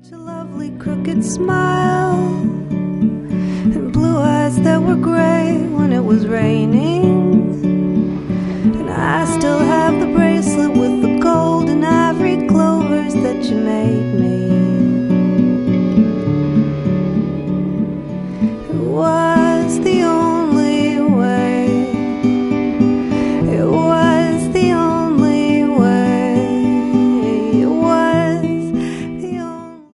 a lovely crooked smile and blue eyes that were gray when it was raining.